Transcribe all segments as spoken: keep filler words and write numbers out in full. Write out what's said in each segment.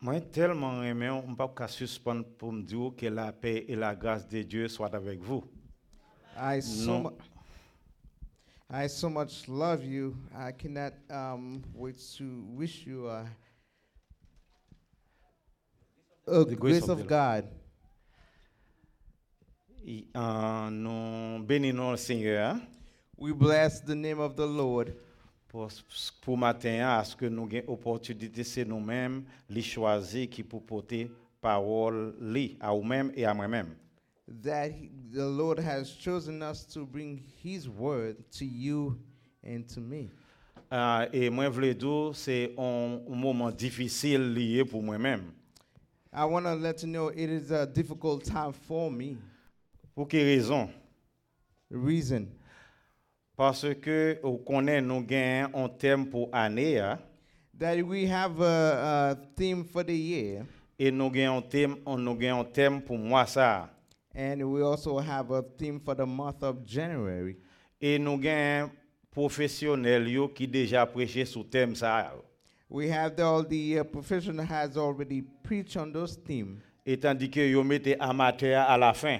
Moi tellement aimé, on ne peut pas suspendre pour me dire que la paix et la grâce de Dieu soient avec vous. I so Non. mu- I so much love you. I cannot um, wait to wish you a, a The grace, grace of of the- God. Et, euh, nous bénissons le Seigneur We bless the name of the Lord pour pour matin à ce que nous ayons opportunité c'est nous-mêmes les choisir qui pour porter parole li à vous-même et à moi-même. that he- the Lord has chosen us to bring His word to you and to me. Euh, et moi je veux dire c'est un, un moment difficile lié pour moi-même. I want to let you know it is a difficult time for me. Pour quelle raison? The reason Parce que on connaît nous gagnons un thème pour année hein, that we have a, a theme for the year, et nous gagnons un thème on nous gagnons un thème pour moi ça. and we also have a theme for the month of January. Et nous gagnons professionnels yo qui déjà prêché sur thème ça. We have the, all the uh, professional has already preached on those themes, Et tandis que yo mettez amateur à la fin.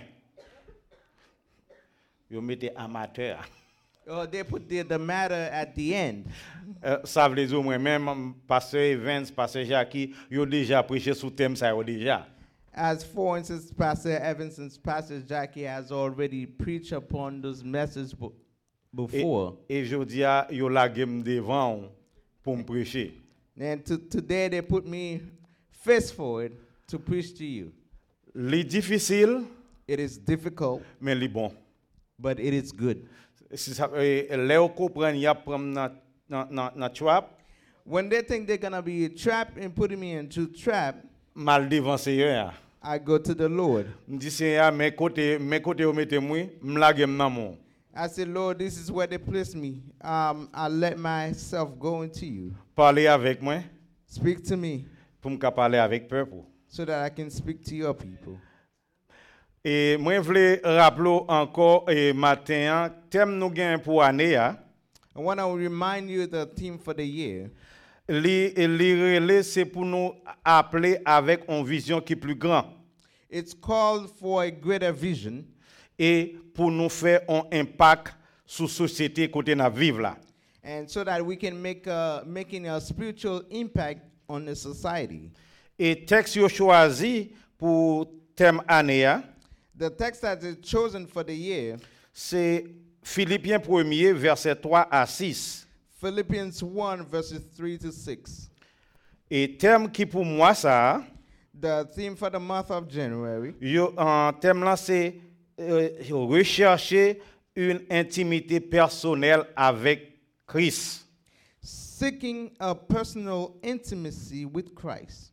Yo mettez amateur. or they put the, the matter at the end. Euh, ça veut dire moi-même pasteur Evans, pasteur Jackie, yo déjà prêché sur thème ça yo déjà. As for instance, Pastor Evans and Pastor Jackie has already preached upon those messages bu- Et, before. et je dis à yo la game devant pour me prêcher. And to, today they put me face forward to preach to you. Li difficile It is difficult, mais li bon. but it is good. Si ça là on comprend y a prendre na na na na trap When they think they're gonna be trapped and putting me into trap, mal devant Seigneur. I go to the Lord. Me dit Seigneur mes côtés mes côtés ou mettez moi, me la game nan mon. I said, Lord, this is where they place me. Um, I let myself go into you. Parler avec moi Speak to me pour me parler avec peuple. so that I can speak to your people. Et moi je voulais rappeler encore et matin thème nous gain pour année a I want to remind you the theme for the year. li li relé c'est pour nous appeler avec une vision qui est plus grande It's called for a greater vision et pour nous faire un impact sur société côté na vivre là. and so that we can make a, making a spiritual impact on the society. Et texte yo choisi pour thème année a The text that is chosen for the year, c'est Philippiens un verset trois à six. Philippians one verses three to six. Et thème qui pour moi ça, The theme for the month of January yo en thème là c'est euh, rechercher une intimité personnelle avec Christ. seeking a personal intimacy with Christ.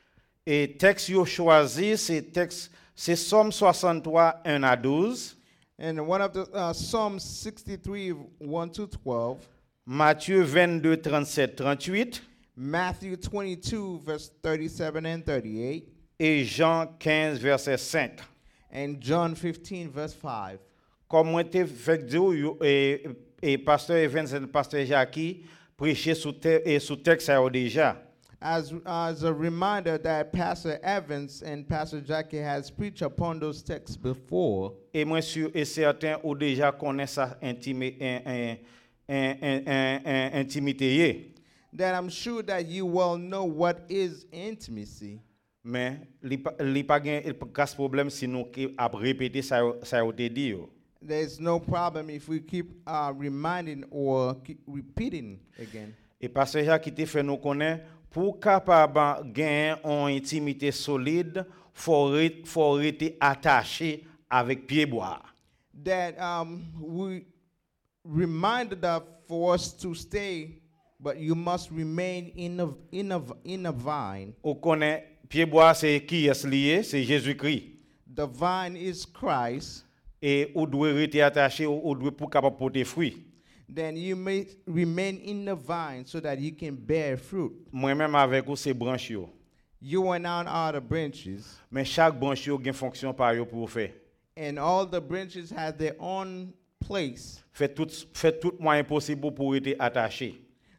Et texte yo choisi c'est texte c'est Somme soixante-trois un à douze, And one of the uh, Psalm sixty-three one to twelve, Matthieu vingt-deux trente-sept trente-huit Matthew twenty-two verse thirty-seven and thirty-eight, et Jean quinze verset cinq. and John fifteen verse five. Comme moi te fait dire yo, et, et pasteur Evans et pasteur Jackie prêcher sous te, et sous texte ça yo déjà. As, as a reminder that Pastor Evans and Pastor Jackie has preached upon those texts before, Et moi sûr et certain ou déjà connaît ça intime in, in, in, in, in, in, intimité yé. that I'm sure that you well know what is intimacy. Mais li pa li pa gen il pa gas problème si nous ki ap répéter ça yo- ça yo te dit yo. There's no problem if we keep uh, reminding or keep repeating again. Et pasteur Jacques qui te fait nous connaître pour capable gagner une intimité solide, faut re- faut rester attaché avec pied bois. That um, we reminded that for us to stay, but you must remain in a, in a, in a vine. On connaît pied bois c'est qui est lié, c'est Jésus-Christ. The vine is Christ. Et ou doit rester attaché ou, ou doit pour capable porter fruit. Then you may remain in the vine so that you can bear fruit. Moi-même avec ou c'est branche yo. You and I are the branches, Mais chaque branche yo gen fonction par yo pour faire. and all the branches have their own place. Fait tout fait tout moyen possible pour rester attaché.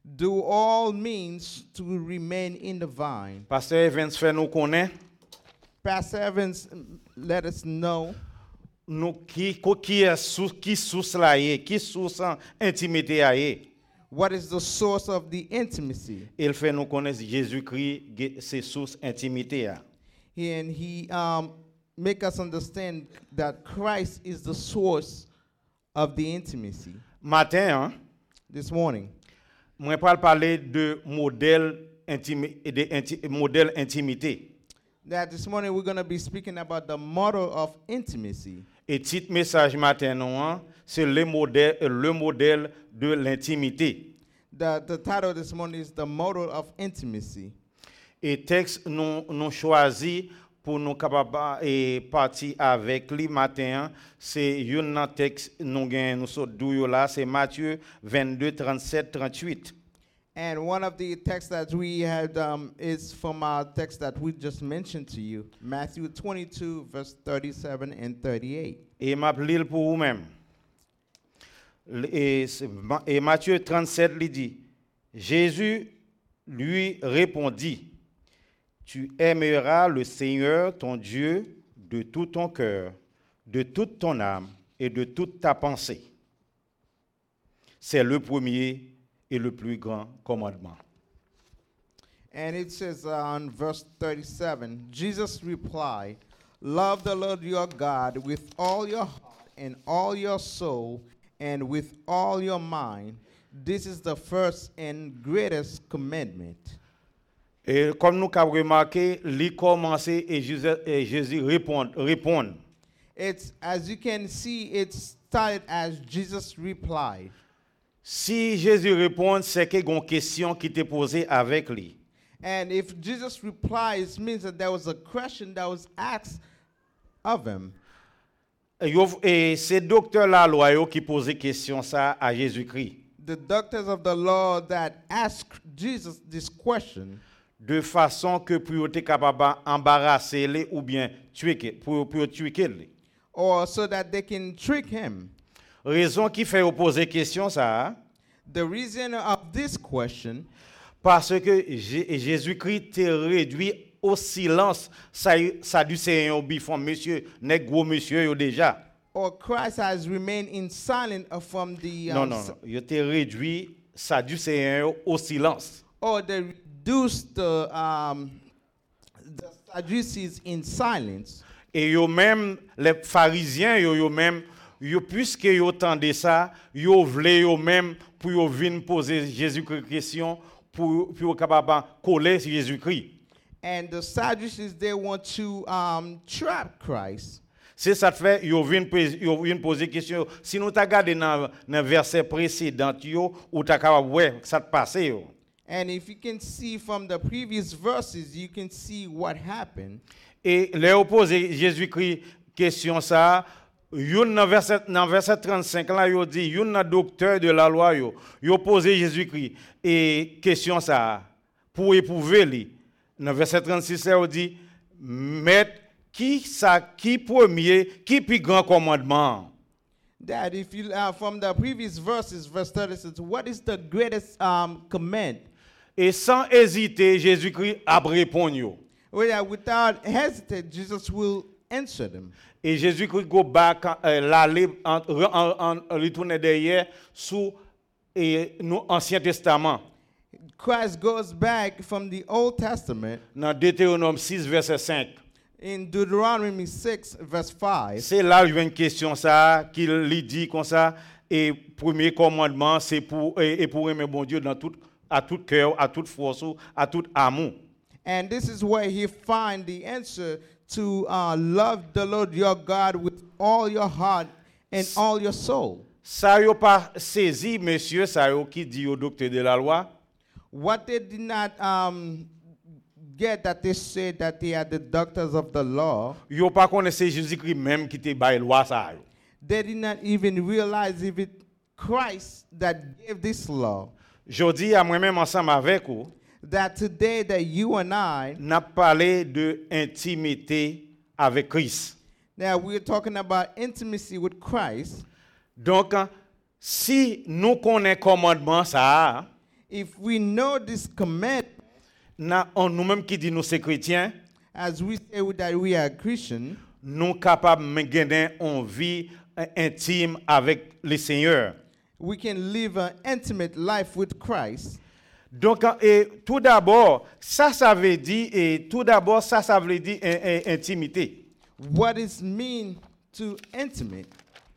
do all means to remain in the vine. Pasteur Evans fait nous connaître Pastor Evans, mm, let us know nous qui ko- qui est sous qui source là est, qui source en intimité à est. what is the source of the intimacy. Il fait nous connaître Jésus-Christ ge- c'est source intimité à. And he um, make us understand that Christ is the source of the intimacy. Matin, hein, This morning, moi parle parler de modèle intimi- de inti- modèle intimité. that this morning we're going to be speaking about the model of intimacy. Et titre message matin non, hein, c'est le modèle le modèle de l'intimité. The, the title this morning is the model of intimacy. Et texte nous nous choisi pour nous capable et partir avec lui matin, c'est un texte nous gain nous sort d'où là, c'est Matthieu vingt-deux trente-sept trente-huit. And one of the texts that we had um, is from our text that we just mentioned to you, Matthew twenty-two, verse thirty-seven and thirty-eight. Et m'a lire pour vous-même. Et, c'est Ma- et Matthieu trente-sept lui dit, Jésus lui répondit, tu aimeras le Seigneur ton Dieu de tout ton cœur, de toute ton âme et de toute ta pensée. C'est le premier et le plus grand commandement. And it says uh, on verse thirty-seven, Jesus replied, love the Lord your God with all your heart and all your soul and with all your mind. This is the first and greatest commandment. Et comme nous avons remarqué, il commençait et Jésus, et Jésus répond, répond. It's, as you can see, it started as Jesus replied. Si Jésus répond, c'est qu'il y a une question qui était posée avec lui. And if Jesus replies, it means that there was a question that was asked of him. Et yo- Et c'est docteur la loi yo qui posait question ça à Jésus-Christ. The doctors of the law that asked Jesus this question, De façon que pour être capable d'embarrasser les ou bien tuer que- pour pour tuer les. or so that they can trick him. Raison qui fait poser question ça The reason of this question, parce que Jé- Jésus-Christ te réduit au silence ça ça du Seigneur bifon monsieur n'est gros monsieur yo déjà. or Christ has remained in silence from the Non um, non s- non, yo te réduit ça du Seigneur au silence. or they reduced the um, the Sadducees in silence. Et yo même les pharisiens yo yo même yo puisque yo tendait ça, yo vle yo même pour yo vinn poser Jésus-Christ question pour pour capable coller sur Jésus-Christ. And the Sadducees, they want to um, trap Christ. C'est ça te fait yo vinn pos- yo vinn poser question si nous t'a regardé dans dans verset précédent yo ou t'a capable ouais ça te passé yo. And if you can see from the previous verses, you can see what happened. Et les opposé Jésus-Christ question ça yon dans verset dans verset trente-cinq là yo dit yon nan docteur de la loi yo yo posé Jésus-Christ et question ça pour éprouver lui dans verset trente-six là yo dit maître qui ça qui premier qui plus grand commandement. That if you uh, from the previous verses, verse thirty-six, what is the greatest um, command? Et sans hésiter Jésus-Christ a répondu yo. Well, yeah, without hesitate, Jesus will answer them. Et Jésus-Christ go back euh, l'aller en, en, en, en retourner derrière sous et nous Ancien Testament. Christ goes back from the Old Testament Dans Deutéronome six, verset cinq. in Deuteronomy six, verse five. C'est là où il y a une question ça, qu'il lui dit comme ça, et premier commandement, c'est pour, et, et pour aimer bon Dieu dans tout, à tout cœur, à toute force, à tout amour. And this is where he find the answer to uh, love the Lord your God with all your heart and all your soul. Ça yo pas saisi, monsieur, ça yo qui dit au docteur de la loi, What they did not um, get that they said that they are the doctors of the law, yo pas connaissait Jésus-Christ même qui te bail loi ça yo. they did not even realize if it Christ that gave this law. Jodi à moi-même ensemble avec vous, That today that you and I, n'a parlé de intimité avec Christ. now we're talking about intimacy with Christ. Donc si nous connaissons commandement ça, If we know this command, na on nous-mêmes qui dit nous c'est chrétiens, as we say that we are Christian, nous capables de gagner une vie euh, intime avec le Seigneur. we can live an intimate life with Christ. Donc, et, tout d'abord, ça, ça veut dire, et tout d'abord, ça, ça veut dire in- in- intimité. What is mean to intimate?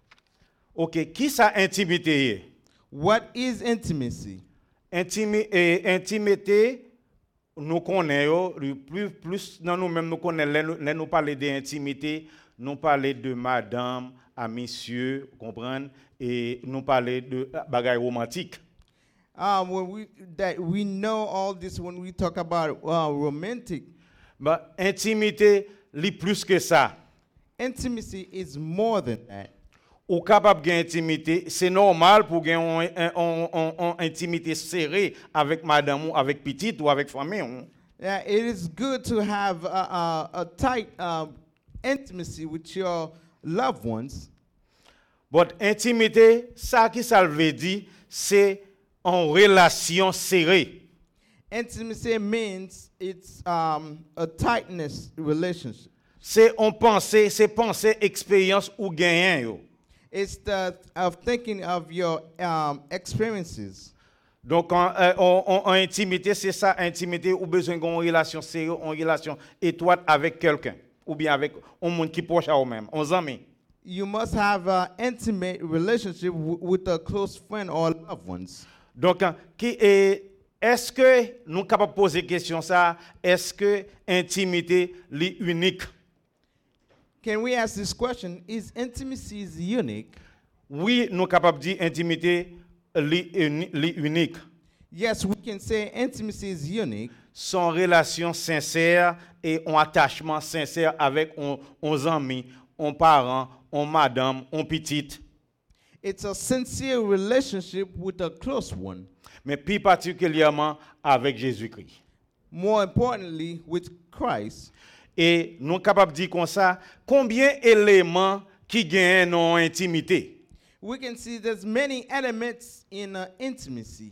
OK, qui ça intimité est? What is intimacy? Intimi, et, intimité, nous connaissons, le plus, plus dans nous-mêmes, nous connaissons, nous, nous parler d'intimité, nous parler de madame à monsieur, comprendre, et nous parler de bagaille romantique. Um, when we that we know all this when we talk about uh, romantic, Bah, intimité, li plus que ça. intimacy is more than that. Ou capable de intimité, c'est normal pour gagner une intimité serrée avec madame ou avec petite ou avec famille. Hein. Yeah, it is good to have a, a, a tight um, intimacy with your loved ones. But intimité, ça qui ça veut dire, c'est en relation serrée. Intimacy means it's um, a tightness relationship. C'est on pensée, c'est penser expérience ou gagnant yo. It's the of thinking of your um, experiences. Donc en, euh, en, en- en intimité, c'est ça intimité ou besoin d'une relation sérieuse, une relation étroite avec quelqu'un ou bien avec un monde qui proche à vous-même, un ami. You must have an intimate relationship w- with a close friend or loved ones. Donc, hein, qui est, est-ce que nous sommes capables de poser question ça? Est-ce que intimité est unique? Can we ask this question? Is intimacy is unique? Oui, nous sommes capables de dire intimité est uni- est unique. Yes, we can say intimacy is unique. Son relation sincère et un attachement sincère avec un, un ami, un parent, un madame, un petite, It's a sincere relationship with a close one. mais plus particulièrement avec Jésus-Christ. More importantly, with Christ. Et nous sommes capables de dire comme ça, combien d'éléments qui gagnent dans l'intimité? We can see there's many elements in uh, intimacy.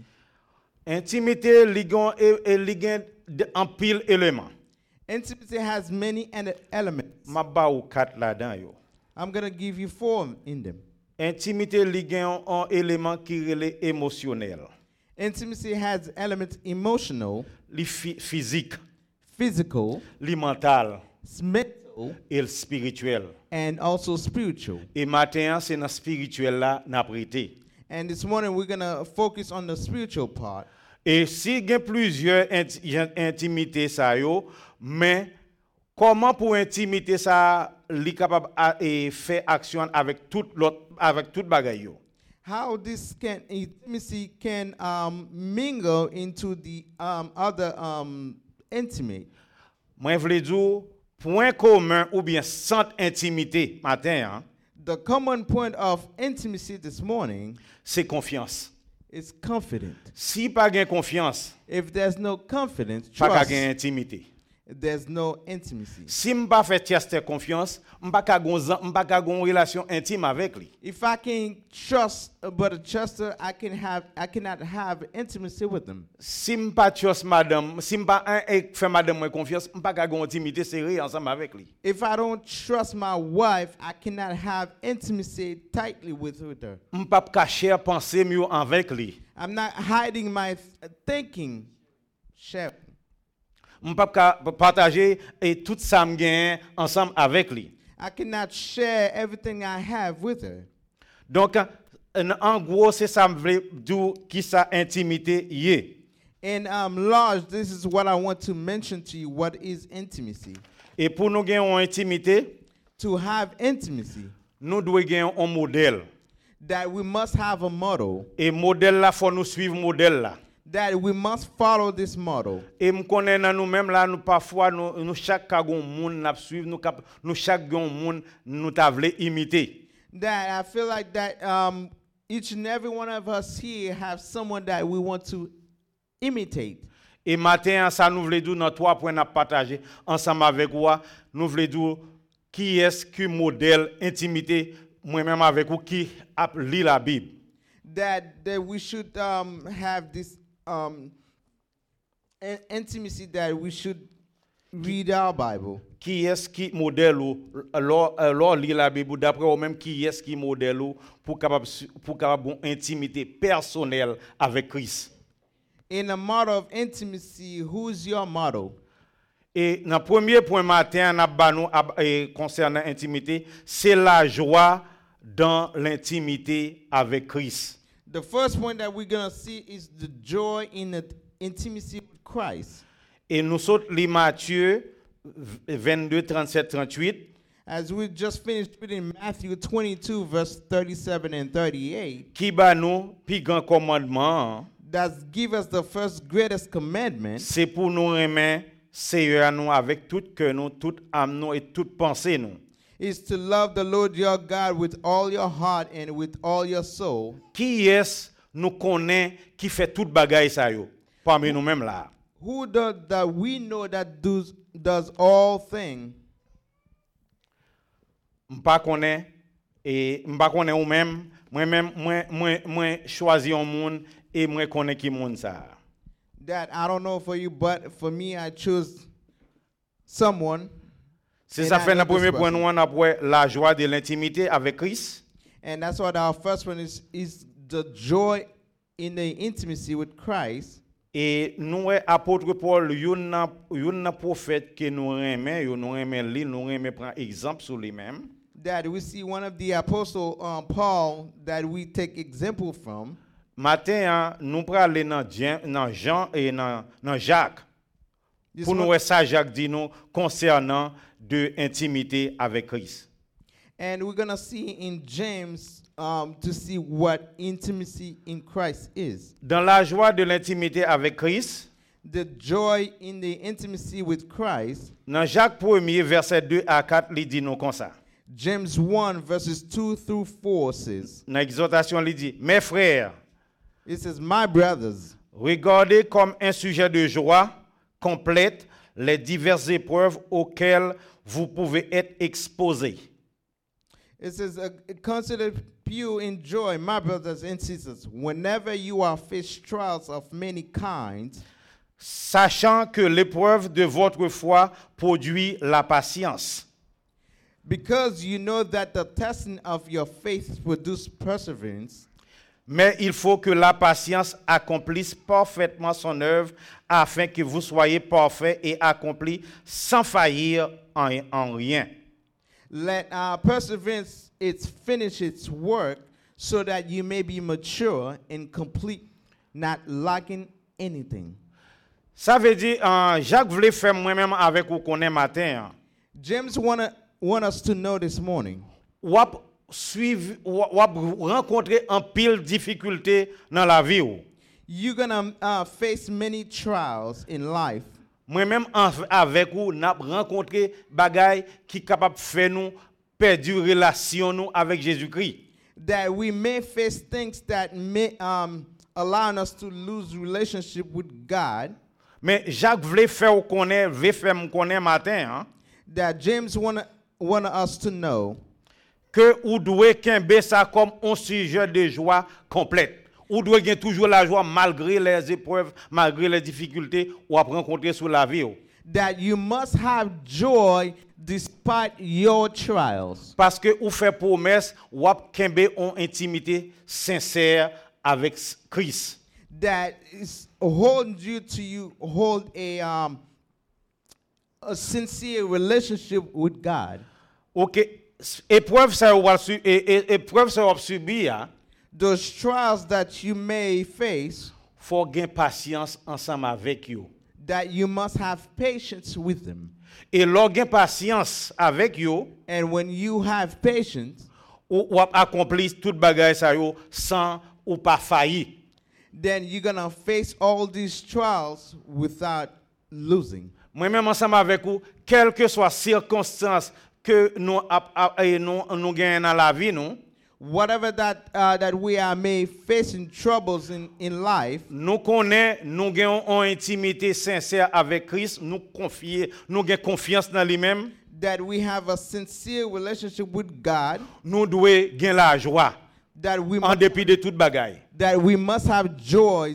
Intimité, ligon et ligon en pile éléments. Intimacy has many ele- elements. Ma ba ou quatre là-dedans yo. I'm going to give you four in them. Intimité ligon en élément qui relè émotionnel, Intimacy has elements emotional, li phy- physique, physical, li mental mental, et le spirituel. and also spiritual. Et matin c'est dans spirituel là n'a prêté. And this morning we're going to focus on the spiritual part. Et si gen plusieurs inti- intimités ça yo, mais comment pour intimité ça li capable à et faire action avec toute l'autre avec toute bagaille yo? How this can intimacy can um, mingle into the um, other um, intimate. Moi vle dire point commun ou bien centre intimité matin hein, The common point of intimacy this morning c'est confiance. is confidence. Si pas gen confiance, If there's no confidence, pas ka trust, gen intimité. there's no intimacy. Si m'pa fait tester confiance, m'pa ka gon zan- m'pa ka gon relation intime avec lui. If I can trust uh, but a truster, I can have I cannot have intimacy with them. Si m'pa trust madame, si m'pa un et fait madame moi confiance, m'pa ka gon intimité serrée ensemble avec lui. If I don't trust my wife, I cannot have intimacy tightly with with her. M'pa cacher penser mieux avec lui. I'm not hiding my th- thinking. Share. M'pa ka partager et tout ça m'gain ensemble avec lui. I cannot share everything I have with her. Donc en en gros c'est ça m'vle dire qui ça intimité yé. In um, large, this is what I want to mention to you. What is intimacy? Et pour nous gagner une intimité, To have intimacy, nous devons gagner un modèle. that we must have a model, Et modèle là faut nous suivre modèle là. that we must follow this model. Et me connaît dans nous-mêmes là nous parfois nous, nous chaque ka gon moun n'a suivre nous cap, nous chaque gon moun nous ta vle imiter. That I feel like that um, each and every one of us here have someone that we want to imitate. Et matin ça nous voulons dire dans trois points n'a partager ensemble avec vous, nous voulons dire qui est-ce qui modèle intimité moi-même avec vous qui a lit la Bible. That that we should um, have this um, in- intimacy that we should read our Bible. Qui est-ce qui modèle ou alors alors lire la Bible d'après ou même qui est-ce qui modèle ou pour capable pour capable une intimité personnelle avec Christ. In a model of intimacy, who's your model? Et dans le premier point matin, on a banou concernant l'intimité, c'est la joie dans l'intimité avec Christ. The first point that we're going to see is the joy in the intimacy with Christ. Et nous sommes les Matthieu vingt-deux, trente-sept, trente-huit. As we just finished reading Matthew twenty-two, verse thirty-seven and thirty-eight, Qui ba nous plus grand commandement, that give us the first greatest commandment, c'est pour nous aimer Seigneur nous avec tout cœur nous, toute âme nous et toute pensée nous. is to love the Lord your God with all your heart and with all your soul. Qui est nous connaît qui fait toute bagaille ça yo parmi nous mêmes là. Who does that we know that does does all things? M'pas connaît et m'pas connaît ou même moi même moi moi moi choisi un monde et moi connais qui monde ça. That I don't know for you, but for me, I choose someone. C'est And ça I fait know le premier this point person. nous on après la joie de l'intimité avec Christ. And that's what our first one is, is the joy in the intimacy with Christ. Et nous apôtre Paul yon nan yon nan prophète que nous aimons, yon nous aimons li, nous aimons prendre exemple sur lui-même. That we see one of the apostle um, Paul that we take example from. Matin hein, nous praler dans Jean, dans Jean et dans dans Jacques. This Pour nous one- voir ça Jacques dit nous concernant de intimité avec Christ. and we're going to see in James um, to see what intimacy in Christ is. Dans la joie de l'intimité avec Christ, The joy in the intimacy with Christ. dans Jacques premier verset deux à quatre, il dit nous comme ça. James one verses two through four says, Dans l'exhortation il dit mes frères, it says, my brothers, regardez comme un sujet de joie complète les diverses épreuves auxquelles vous pouvez être exposés. it says, uh, consider pure in joy, my brothers and sisters, whenever you are faced trials of many kinds, Sachant que l'épreuve de votre foi produit la patience. because you know that the testing of your faith produces perseverance. Mais il faut que la patience accomplisse parfaitement son œuvre afin que vous soyez parfaits et accomplis sans faillir en, en rien. Let uh, perseverance its finish its work, so that you may be mature and complete, not lacking anything. Ça veut dire, euh, Jacques voulait faire moi-même avec vous qu'on est matin. James wanna want us to know this morning Ou ap suivre, ou ap rencontrer un pile difficulté dans la vie. ou. you're gonna uh, face many trials in life. Moi-même en- avec vous, n'a rencontré bagay qui capable faire nous perdre relation nous avec Jésus-Christ. That we may face things that may um, allow us to lose relationship with God. Mais Jacques voulait faire connaître, veut faire me connaître matin, hein, That James wanna want us to know que ou doit kembe ça comme un sujet de joie complète. Ou doit gagner toujours la joie malgré les épreuves, malgré les difficultés ou à rencontrer sur la vie. ou. that you must have joy despite your trials. Parce que ou fait promesse ou ap kembe en intimité sincère avec Christ. That is hold you to you hold a um a sincere relationship with God. OK, épreuve ça ou va su- é- é- épreuve ça ou subir, hein, Those trials that you may face, faut gagner patience ensemble avec eux. that you must have patience with them. Et lors gain patience avec eux, And when you have patience, ou, ou ap accomplir toute bagaille ça yo sans ou pas faillir. then you're gonna face all these trials without losing. Moi-même ensemble avec vous, quelles que soient les circonstances que nous ap- ap- eh, nous nous gagnons dans la vie nous, Whatever that uh, that we are may facing troubles in, in life, nous connaissons, nous gagnons une intimité sincère avec Christ, nous confier, nous gagnons confiance dans lui-même, that we have a sincere relationship with God, nous devons gagner la joie that we en must, dépit de toute bagaille. that we must have joys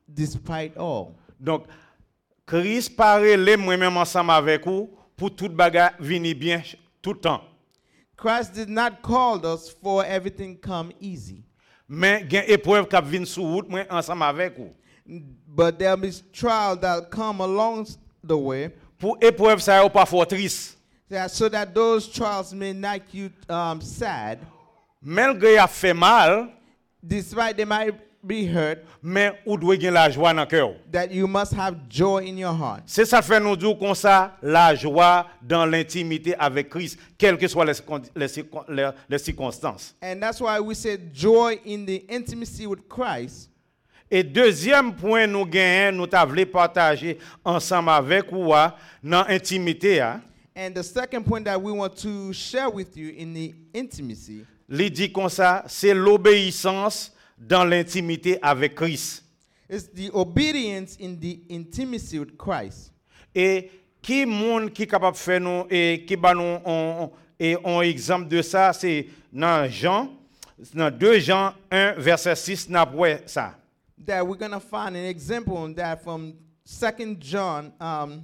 despite all. Donc, Christ parle moi-même ensemble avec vous pour toute bagarre venir bien tout le temps. Christ did not call us for everything come easy. Mais il y a une épreuve qui vient sur route moi ensemble avec vous. But there is trial that come along the way. Pour épreuve ça pas fort triste. Yeah, so that those trials may make you um, sad. Malgré a fait mal, Despite they might be hurt, mais ou doit gagner la joie dans cœur. that you must have joy in your heart. C'est ça fait nous dire comme ça la joie dans l'intimité avec Christ, quelles que soient les, les, les, les circonstances. And that's why we say joy in the intimacy with Christ. Et deuxième point nous gagnons, nous t'avons partager ensemble avec vous dans l'intimité. And the second point that we want to share with you in the intimacy, Il dit comme ça, c'est l'obéissance dans l'intimité avec Christ. is the obedience in the intimacy with Christ. Et qui monde qui capable faire nous et qui ba nous on, et un exemple de ça, c'est dans Jean, dans deux Jean un verset six n'a pas ça. That we're going to find an example on that from Second John um,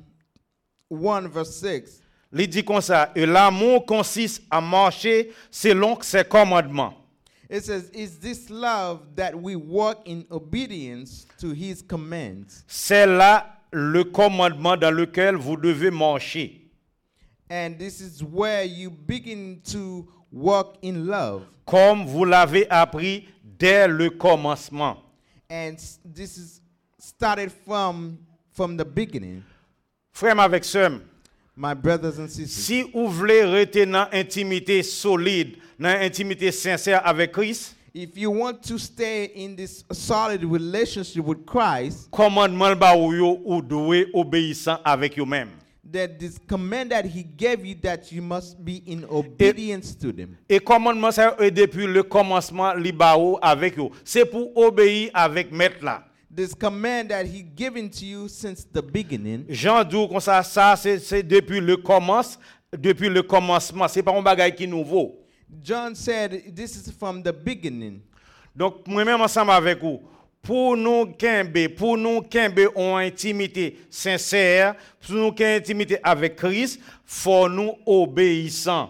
one verse six. Il dit comme ça, et l'amour consiste à marcher selon ses commandements. It says, "Is this love that we walk in obedience to his commands?" C'est là le commandement dans lequel vous devez marcher. And this is where you begin to walk in love. Comme vous l'avez appris dès le commencement. And s- this is started from from the beginning. Frère avec sœur, My brothers and sisters, si vous voulez rester dans intimité solide, dans intimité sincère avec Christ, if you want to stay in this solid relationship with Christ, commandement ba ou yo ou doit obéissant avec vous-même. that this command that he gave you, that you must be in obedience to them. Et commandement ça est depuis le commencement li ba ou avec vous. C'est pour obéir avec maître là. This command that he given to you since the beginning, Jean dit comme ça, ça c'est c'est depuis le commence, depuis le commencement, c'est pas un bagage qui nouveau. John said, this is from the beginning. Donc moi-même ensemble avec vous, pour nous kembe, pour nous kembe en intimité sincère, pour nous kembe intimité avec Christ, faut nous obéissants.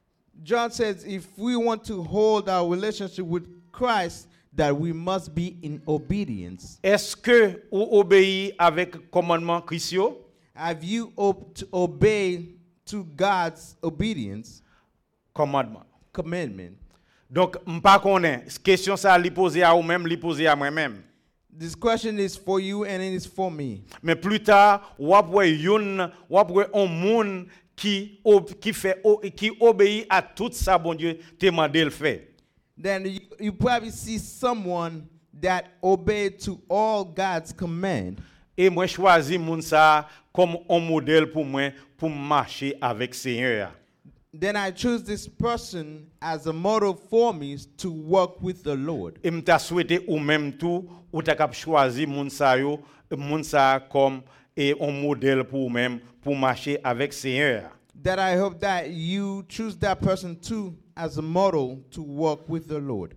John says, if we want to hold our relationship with Christ, that we must be in obedience. Est-ce que vous obéissez avec commandement Christ yo? Have you ob- to obey to God's obedience Commandement. commandment? Donc m'pa connaît, question ça li poser à ou même, li poser à moi-même. This question is for you and it is for me. Mais plus tard, ou après yon, ou après un monde qui ob- qui fait o- qui obéit à tout ça bon Dieu te mandé le faire. Then you, you probably see someone that obeyed to all God's command. Et moi choisi moun ça comme un modèle pour moi pour marcher avec Seigneur. Then I choose this person as a model for me to walk with the Lord. Et m'ta souhaité ou même tout ou ta cap choisi moun ça yo, moun ça comme et un modèle pour même pour marcher avec Seigneur. That I hope that you choose that person too as a model to walk with the Lord.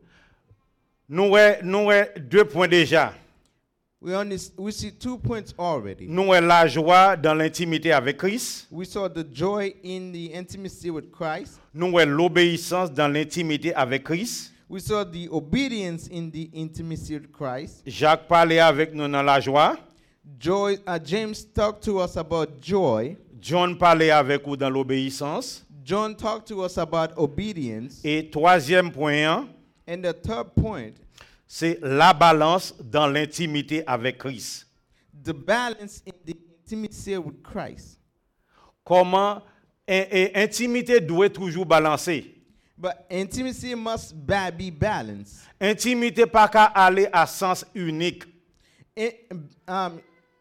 Nous ouais, nous ouais deux points déjà. We only we see two points already. Nous ouais la joie dans l'intimité avec Christ. We saw the joy in the intimacy with Christ. Nous ouais l'obéissance dans l'intimité avec Christ. We saw the obedience in the intimacy with Christ. Jacques parlait avec nous dans la joie. Joy. Uh, James talked to us about joy. John parlait avec vous dans l'obéissance. John talked to us about obedience. Et troisième point, And the third point, c'est la balance dans l'intimité avec Christ. the balance in the intimacy with Christ. Comment et, et intimité doit toujours balancer. But intimacy must ba- be balanced. Intimité pas qu'à aller à sens unique. It, um,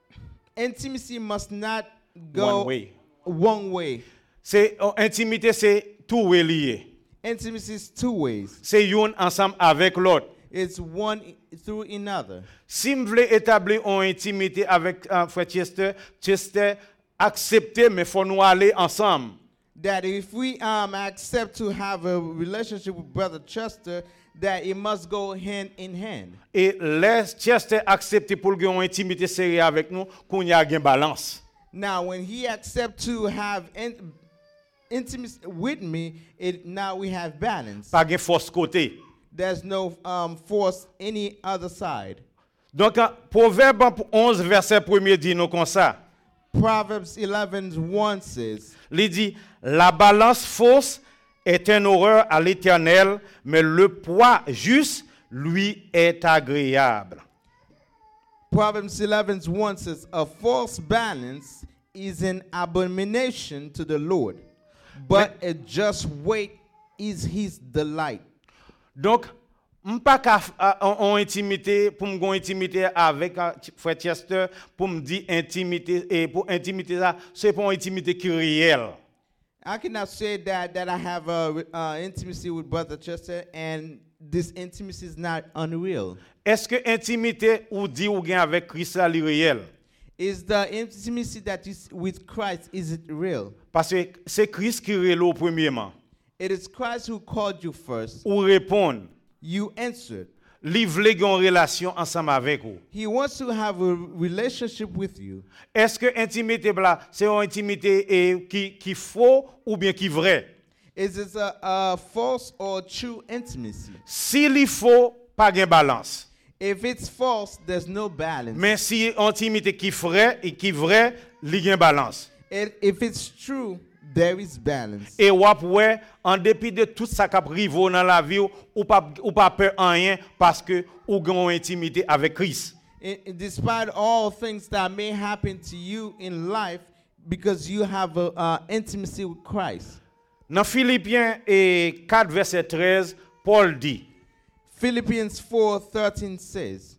intimacy must not go One way. one way. C'est oh, intimité c'est tout relié. Intimacy is two ways. C'est une ensemble avec l'autre. It's one i- through another. Si vous voulez établir une intimité avec un frère Chester, Chester acceptez mais faut nous aller ensemble. that if we um, accept to have a relationship with Brother Chester, that it must go hand in hand. Et les Chester accepter pour gagner une intimité sérieuse avec nous, qu'on y a une balance. Now, when he accepts to have in, intimacy with me, it now we have balance. Pas de force côté. There's no um, force any other side. Donc, Proverbe onze, verset premier dit nous comme ça. Proverbs eleven one says, Il dit, la balance fausse est un horreur à l'Éternel, mais le poids juste lui est agréable. Proverbs eleven one says, a false balance is an abomination to the Lord, but a just weight is his delight. Donc, je ne peux pas en intimité pour me gon intimité avec frère Chester pour me dire intimité et pour intimité ça c'est pas une intimité qui est réelle. I cannot say that that I have a uh, intimacy with Brother Chester and this intimacy is not unreal. Est-ce que intimité ou dit ou gain avec Christ est réel? Is the intimacy that is with Christ, is it real? Parce que c'est Christ qui est là premièrement. It is Christ who called you first. Ou répondre. You answered. Livre une relation ensemble avec vous. He wants to have a relationship with you. Est-ce que intimité là, c'est une intimité eh, qui qui faux ou bien qui vrai? Is it a, a false or true intimacy? Si il faut pas de balance. If it's false, there's no balance. Mais si intimité qui vrai et qui vrai, il y a balance. It, if it's true, there is balance. Et wap ouais, en dépit de tout ça qui arrive dans la vie, ou pas ou pas peur en rien parce que ou gagne intimité avec Christ. In, in despite all things that may happen to you in life, because you have a uh, intimacy with Christ. Dans Philippiens et quatre verset treize, Paul dit: Philippians four thirteen says,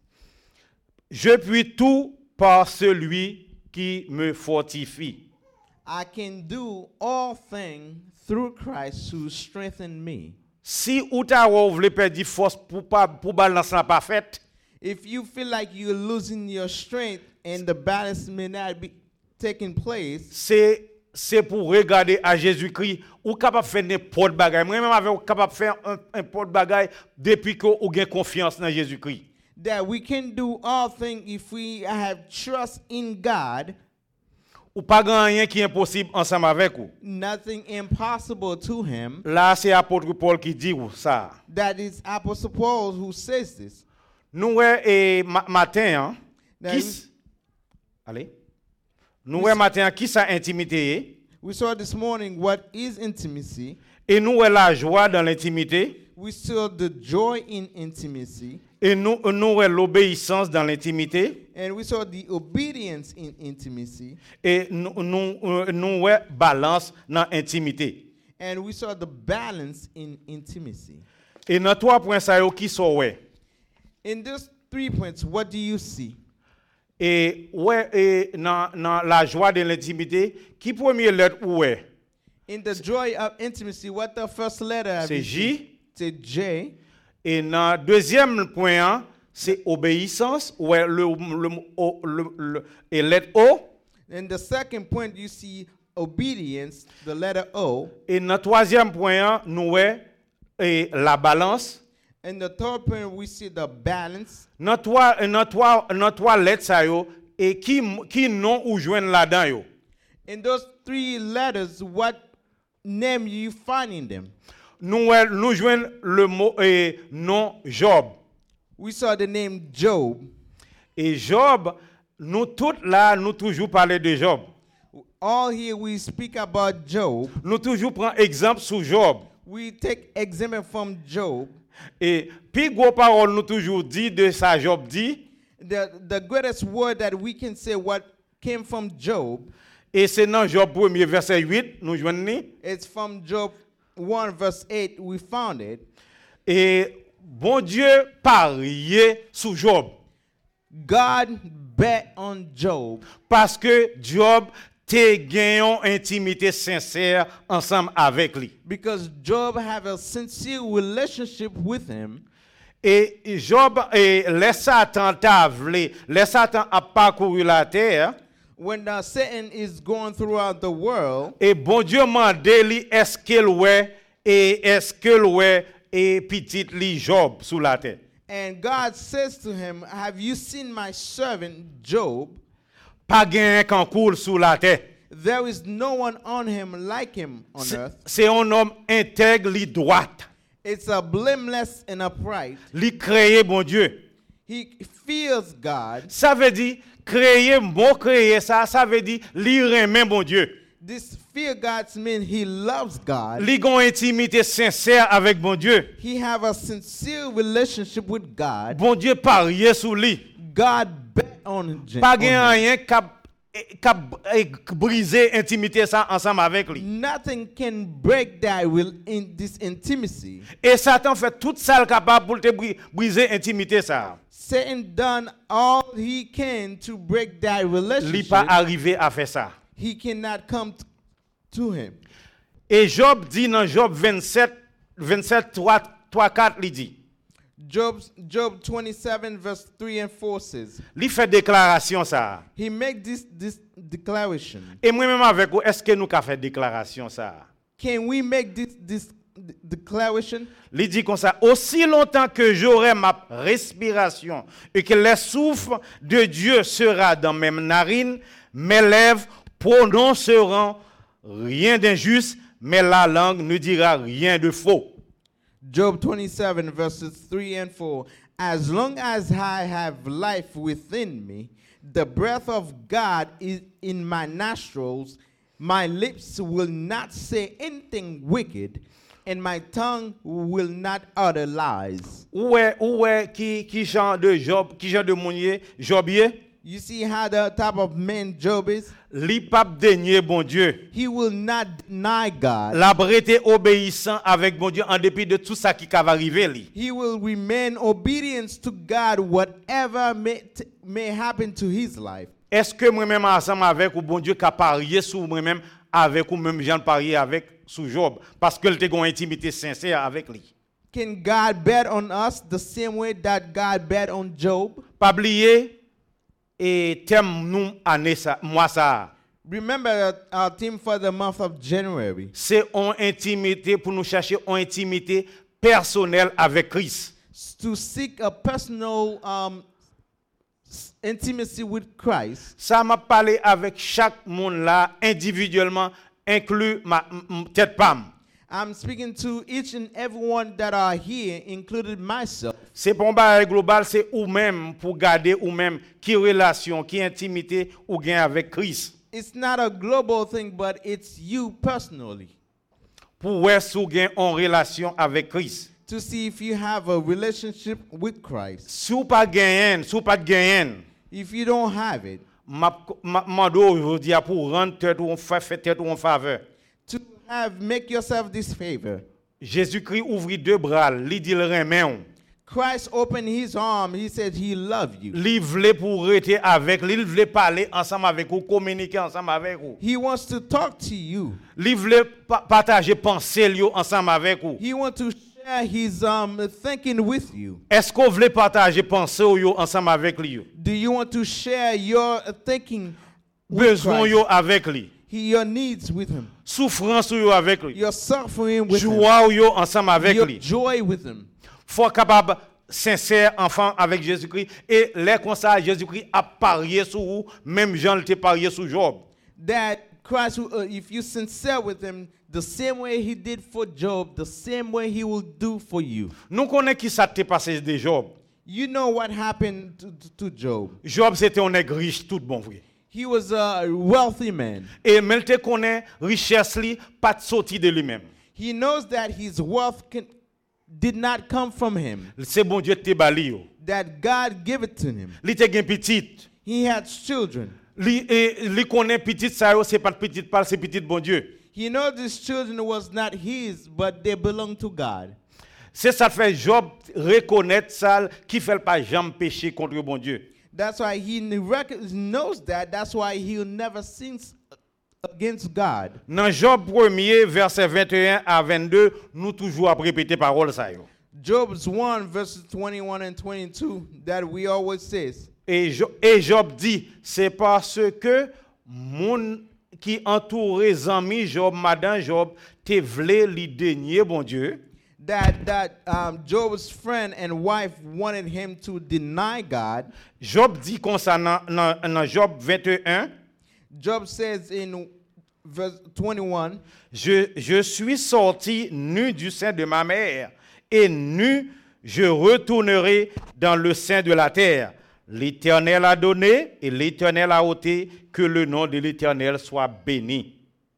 je puis tout par celui qui me fortifie. I can do all things through Christ who strengthens me. Si ou ta ou vle perdre force pour pas pour balance la pas faite, if you feel like you're losing your strength and the balance may not be taking place, c'est c'est pour regarder à Jésus-Christ ou capable faire n'importe bagaille. Moi même avec capable faire un n'importe bagaille depuis que ou gain confiance dans Jésus-Christ. That we can do all things if we have trust in God. Ou pas grand rien qui est impossible ensemble avec vous. Nothing impossible to him. Là c'est apôtre Paul qui dit ça. That is Apostle Paul who says this. Nous et ma, matin hein, qui we, allez. Nous ouais matin qui ça intimité. We saw this morning what is intimacy. Et nous la joie dans l'intimité. We saw the joy in intimacy. Et nous nous l'obéissance dans l'intimité. And we saw the obedience in intimacy. Et nous nous nous balance dans l'intimité. And we saw the balance in intimacy. Et dans trois points ça yo qui sont ouais. In these three points, what do you see? Et ouais et dans dans la joie de l'intimité, qui première lettre ouais? In the joy of intimacy, what the first letter? C'est J. C'est J. Et dans deuxième point, c'est obéissance, ouais le le, le, le et lettre O. In the second point, you see obedience, the letter O. Et dans troisième point, nous ouais et la balance. In the third point, we see the balance. Dans trois dans trois dans trois lettres ça yo et qui qui non ou joindre là-dedans yo. In those three letters, what name you find in them? Nous nous joignons le mot et nom Job. We saw the name Job. Et Job, nous tous là, nous toujours parler de Job. All here we speak about Job. Nous toujours prend exemple sur Job. We take example from Job. Et puis gros parole nous toujours dit de ça Job dit. The the greatest word that we can say what came from Job. Et c'est dans Job premier verset huit nous joignons. It's from Job one verse eight we found it. Et bon Dieu pariait sur Job. God bet on Job. Parce que Job te gagné intimité sincère ensemble avec lui. Because Job have a sincere relationship with him. Et Job et les Satan t'a vlé, les Satan a parcouru la terre. when uh, Satan is going throughout the world, et bon Dieu mande li est-ce qu'il ouais et est-ce qu'il ouais et petit li Job sous la terre. and God says to him, "Have you seen my servant Job? Pas gain kan coule sous la terre. There is no one on him like him on C'est- earth. C'est un homme intègre li droite. It's a blameless and upright. Li créé bon Dieu. He fears God." Ça veut dire créer mot créer ça ça veut dire li remet bon Dieu. This fear God means he loves God. Li gon intimité sincère avec bon Dieu. He have a sincere relationship with God. Bon Dieu parier sous lui. God bet on him. Pas on gen him. rien cap cap briser intimité ça ensemble avec lui. Nothing can break that will in this intimacy. Et Satan fait tout ça le capable pour te bri- briser intimité ça. Satan done all he can to break that Li relationship. pas arrivé à faire ça. He cannot come t- to him. Et Job dit dans Job vingt-sept vingt-sept trois quatre il dit. Job Job twenty-seven verse three and four says, Li fait déclaration ça. he make this this declaration. Et moi même avec vous est-ce que nous ka fait déclaration ça? Can we make this this d- declaration? Il dit comme ça, aussi longtemps que j'aurai ma respiration et que le souffle de Dieu sera dans mes narines, mes lèvres prononceront rien d'injuste, mais la langue ne dira rien de faux. Job twenty-seven verses three and four. As long as I have life within me, the breath of God is in my nostrils, my lips will not say anything wicked, and my tongue will not utter lies. Où est, où est qui, qui genre de Job, qui genre de mounier, Jobier? You see how the type of man Job is? Li pape dénier bon Dieu. He will not deny God. La brete obéissant avec bon Dieu en dépit de tout ça qui va arriver li. He will remain obedient to God whatever may, t- may happen to his life. Est-ce que moi-même ensemble avec ou bon Dieu qui a parié sur moi-même avec ou même Jean parié avec sous Job parce que il a une intimité sincère avec lui. Can God bet on us the same way that God bet on Job? Pas oublier et thème nous année ça mois ça. Remember that our theme for the month of January. C'est une intimité pour nous chercher une intimité personnelle avec Christ. To seek a personal um, s- intimacy with Christ. Ça m'a parlé avec chaque monde là individuellement inclus ma m- m- tête pam. I'm speaking to each and everyone that are here, including myself. C'est pour un bagage global, c'est ou même pour garder ou même qui relation, qui intimité ou gain avec Christ. It's not a global thing, but it's you personally. Pour ouais sou gain en relation avec Christ. To see if you have a relationship with Christ. Si ou pas gagner, si ou pas gagner, If you don't have it, m'a m'a mando aujourd'hui pour rendre tête ou faire fait tête ou en faveur. to have make yourself this favor. Jésus-Christ ouvrit deux bras, li dit le remet on. Christ opened his arm. He said he loved you. Li vle pour rester avec, li vle parler ensemble avec vous, communiquer ensemble avec vous. He wants to talk to you. Li vle pa- partager pensée li yo ensemble avec vous. He wants to share his um thinking with you. Est-ce qu'on veut partager pensée yo ensemble avec lui yo? Do you want to share your uh, thinking with Besoin Christ? yo avec lui. He, your needs with him. Souffrance yo avec lui. Your suffering with him. Joie yo ensemble avec Your lui. joy with him. Faut capable sincère enfant avec Jésus-Christ et les comme ça Jésus-Christ a parié sur vous, même Jean le parié sur Job. That Christ, will, uh, if you sincere with him, the same way he did for Job, the same way he will do for you. Nous connaissons qui ça t'est passé de Job. You know what happened to, to, to Job. Job c'était un nègre riche tout bon vrai. He was a wealthy man. Et même te connaît richesse li pas sorti de lui-même. He knows that his wealth can, did not come from him, C'est bon Dieu te bali yo. that God gave it to him. Li te gen petit. He had children. Li et li connaît petit ça yo c'est pas petit pas c'est petit bon Dieu. He knows these children was not his, but they belong to God. C'est ça fait Job reconnaître ça qui fait pas jamais pécher contre bon Dieu. That's why he kn- rec- knows that. That's why he'll never sin against God. Dans Job premier verset vingt et un à vingt-deux, nous toujours à répéter parole ça yo. Job's one verses twenty-one and twenty-two that we always says. Et, Jo- et Job dit, c'est parce que moun qui entourait zami Job, madame Job, te vle li denye bon Dieu. that that um, Job's friend and wife wanted him to deny God. Job dit comme ça dans Job vingt et un. Job says in verse twenty-one, je, je suis sorti nu du sein de ma mère, et nu je retournerai dans le sein de la terre. L'Éternel a donné et l'Éternel a ôté, que le nom de l'Éternel soit béni.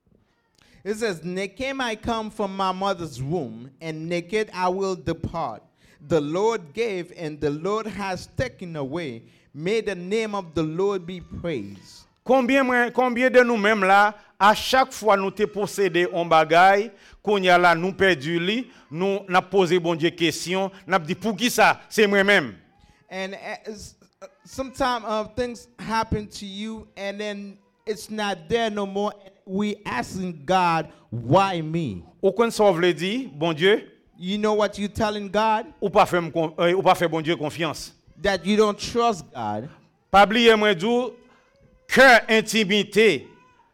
It says, naked I come from my mother's womb, and naked I will depart. The Lord gave, and the Lord has taken away. May the name of the Lord be praised. Combien, combien de nous-mêmes là, à chaque fois nous te possédé un bagay, qu'on y a là, nous perdu li, nous n'a posé bon Dieu question, n'a dit pour qui ça, c'est moi-même. And as, uh, sometimes uh, things happen to you, and then it's not there no more. We asking God, why me? Aucun sauve le dit, bon Dieu. You know what you telling God? Ou pas faire ou pas faire bon Dieu confiance. That you don't trust God. Pas oublier moi dit cœur intimité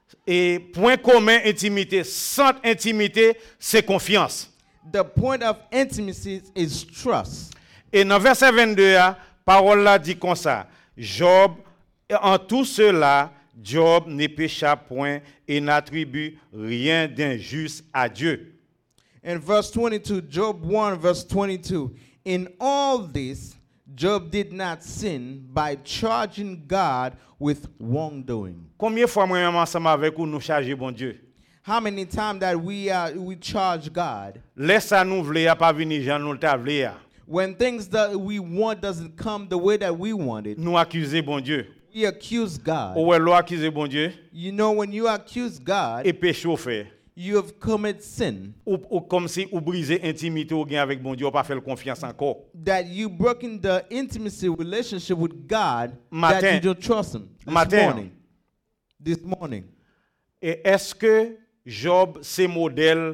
et point commun intimité, centre intimité, c'est confiance. The point of intimacy is trust. Et dans verset vingt-deux, la parole là dit comme ça. Job, en tout cela, Job ne pécha point et n'attribue rien d'injuste à Dieu. In verse twenty-two, Job one, verse twenty-two, in all this, Job did not sin by charging God with wrongdoing. Combien de fois moi-même ensemble avec vous nous charger bon Dieu? How many times that we uh, we charge God? Laisse à nous vle a pas venir Jean nous t'a vle a. When things that we want doesn't come the way that we want it, Nous accuser bon Dieu. we accuse God. Ou l'on accuser bon Dieu You know, when you accuse God, et péché au fait. you have committed sin. Ou, ou comme si ou briser intimité ou gain avec bon Dieu ou pas faire confiance encore. That you broken the intimacy relationship with God, Matin. that you don't trust Him. This Matin. morning. This morning. Et est-ce que Job c'est modèle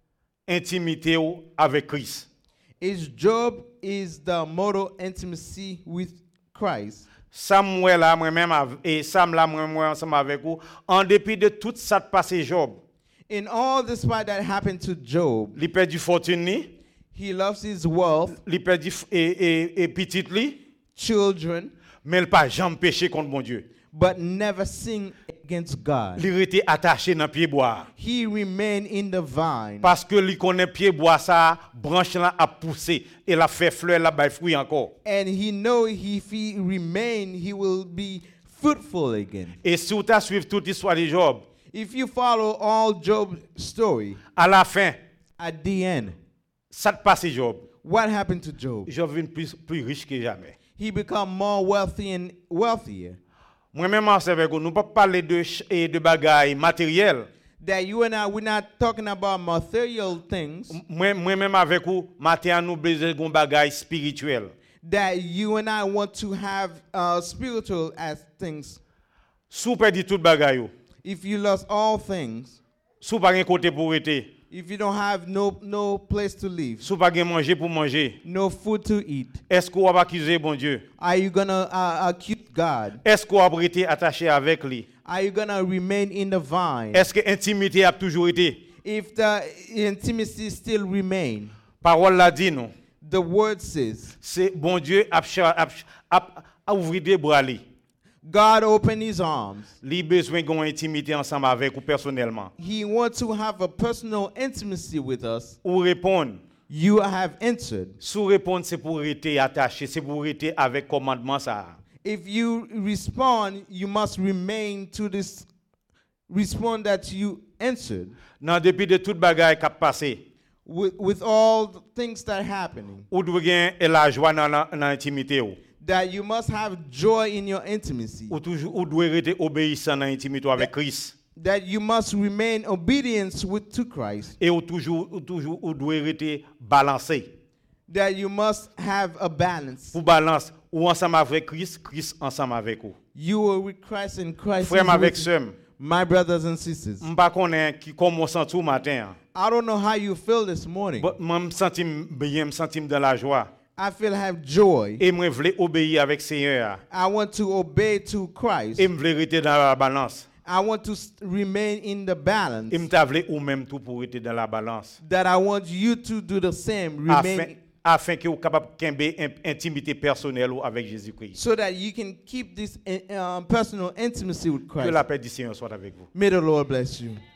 intimité ou avec Christ? Is Job is the model intimacy with Christ. Samuel là moi-même av- et Sam là moi-même ensemble avec vous, en dépit de tout ça de passé Job, In all this part that happened to Job, il perdu fortune ni, he loves his wealth, il perdu f- et et et petite li, children, mais il pas jamais péché contre bon Dieu. but never sin against God. Il était attaché dans pied bois He remained in the vine parce que il connaît pied bois ça, branche là a poussé et la fait fleur là bail fruit encore. and he know if he remain, he will be fruitful again. Et si vous t'as suivre toute l'histoire de Job, If you follow all Job's story, à la fin, at the end, ça te passe Job. what happened to Job? Job devient plus plus riche que jamais. He become more wealthy and wealthier. Moi-même ensemble avec vous, nous pas parler de ch- et de bagailles matérielles. That you and I, we're not talking about material things. Moi moi-même avec vous, matin nous besoin de bagailles spirituelles. That you and I want to have uh, spiritual as things. Sous perdu toute bagaille yo. If you lost all things, Sous pas gen côté pour être, if you don't have no no place to live, sous pas gen manger pour manger. no food to eat, Est-ce qu'on va accuser bon Dieu? are you gonna uh, accuse God? Est-ce qu'on va été attaché avec lui? Are you gonna remain in the vine? Est-ce que l'intimité a toujours été? If the intimacy still remain, Parole l'a dit nous. the word says, C'est bon Dieu a, ch- a, a, a ouvert des bras li. God opened His arms. Li besoin gon intimité ensemble avec ou personnellement. He wants to have a personal intimacy with us. Ou répondre. You have answered. Sous répondre c'est pour être attaché, c'est pour être avec commandement ça. If you respond, you must remain to this respond that you answered Dans depuis de toute bagaille qui a passé, with, with all the things that are happening. ou doit gen la joie dans la- dans l'intimité ou. That you must have joy in your intimacy. Ou toujours ou doit être obéissant dans l'intimité avec Christ. That you must remain obedience with to Christ. Et ou toujours ou toujours ou doit être balancé. That you must have a balance. Pour balance ou ensemble avec Christ, Christ ensemble avec vous. You are with Christ and Christ Frère is avec with sœur, my brothers and sisters. m'pa connaît qui comment sent tout matin. I don't know how you feel this morning. But moi me senti bien, me senti dans la joie. I feel have joy. Et moi voulais obéir avec Seigneur. I want to obey to Christ. Et me voulais rester dans la balance. I want to s- remain in the balance. Et m'ta vle ou même tout pour être dans la balance. That I want you to do the same. Afin, Remain afin que vous capable kembe in- intimité personnelle ou avec Jésus-Christ. so that you can keep this uh, um, personal intimacy with Que Christ. la paix du Seigneur soit avec vous. May the Lord bless you.